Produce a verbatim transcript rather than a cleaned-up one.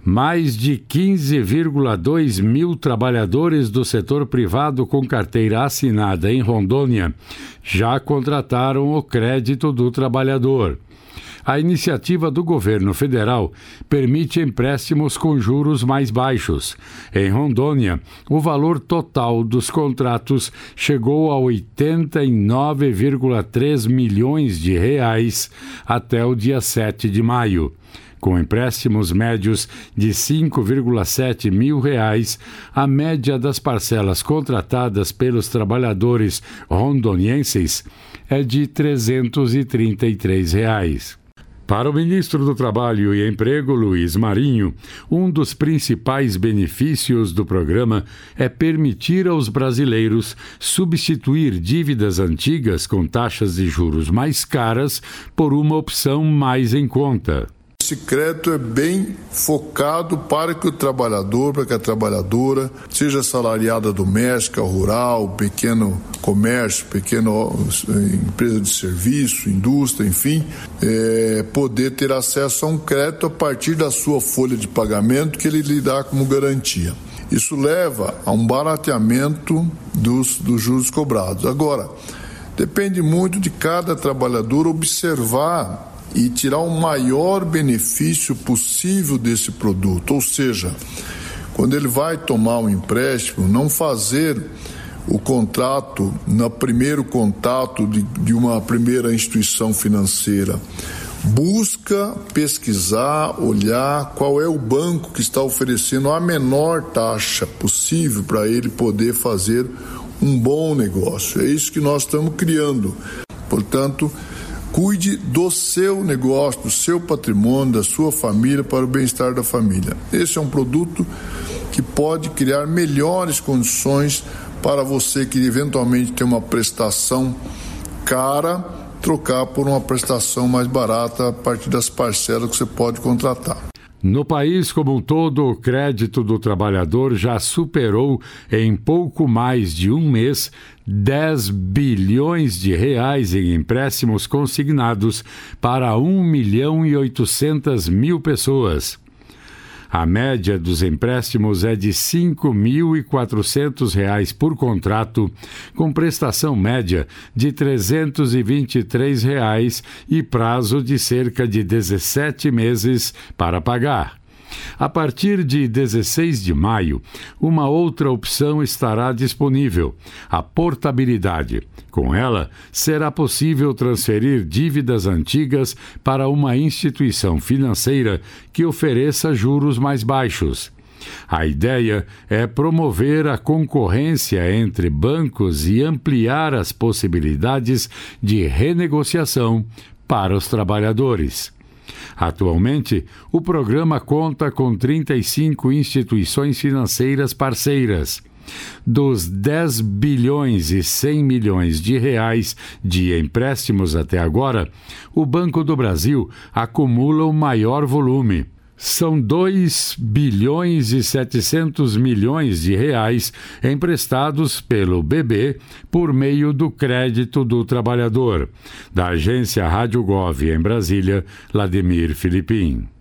Mais de quinze vírgula dois mil trabalhadores do setor privado com carteira assinada em Rondônia já contrataram o crédito do trabalhador. A iniciativa do governo federal permite empréstimos com juros mais baixos. Em Rondônia, o valor total dos contratos chegou a oitenta e nove vírgula três milhões de reais até o dia sete de maio. Com empréstimos médios de cinco vírgula sete mil reais, a média das parcelas contratadas pelos trabalhadores rondonienses é de trezentos e trinta e três reais. Para o ministro do Trabalho e Emprego, Luiz Marinho, um dos principais benefícios do programa é permitir aos brasileiros substituir dívidas antigas com taxas de juros mais caras por uma opção mais em conta. Esse crédito é bem focado para que o trabalhador, para que a trabalhadora, seja assalariada doméstica, rural, pequeno comércio, pequena empresa de serviço, indústria, enfim, é, poder ter acesso a um crédito a partir da sua folha de pagamento que ele lhe dá como garantia. Isso leva a um barateamento dos, dos juros cobrados. Agora, depende muito de cada trabalhador observar e tirar o maior benefício possível desse produto, ou seja, quando ele vai tomar um empréstimo, não fazer o contrato no primeiro contato de, de uma primeira instituição financeira. Busca pesquisar, olhar qual é o banco que está oferecendo a menor taxa possível para ele poder fazer um bom negócio. É isso que nós estamos criando. Portanto, cuide do seu negócio, do seu patrimônio, da sua família, para o bem-estar da família. Esse é um produto que pode criar melhores condições para você que eventualmente tem uma prestação cara, trocar por uma prestação mais barata a partir das parcelas que você pode contratar. No país como um todo, o crédito do trabalhador já superou, em pouco mais de um mês, dez bilhões de reais em empréstimos consignados para um milhão e oitocentas mil pessoas. A média dos empréstimos é de cinco mil e quatrocentos reais por contrato, com prestação média de trezentos e vinte e três reais e prazo de cerca de dezessete meses para pagar. A partir de dezesseis de maio, uma outra opção estará disponível, a portabilidade. Com ela, será possível transferir dívidas antigas para uma instituição financeira que ofereça juros mais baixos. A ideia é promover a concorrência entre bancos e ampliar as possibilidades de renegociação para os trabalhadores. Atualmente, o programa conta com trinta e cinco instituições financeiras parceiras. Dos dez bilhões e cem milhões de reais de empréstimos até agora, o Banco do Brasil acumula o maior volume. São dois bilhões e setecentos milhões de reais emprestados pelo B B por meio do crédito do trabalhador. Da agência Rádio Gov em Brasília, Vladimir Filipim.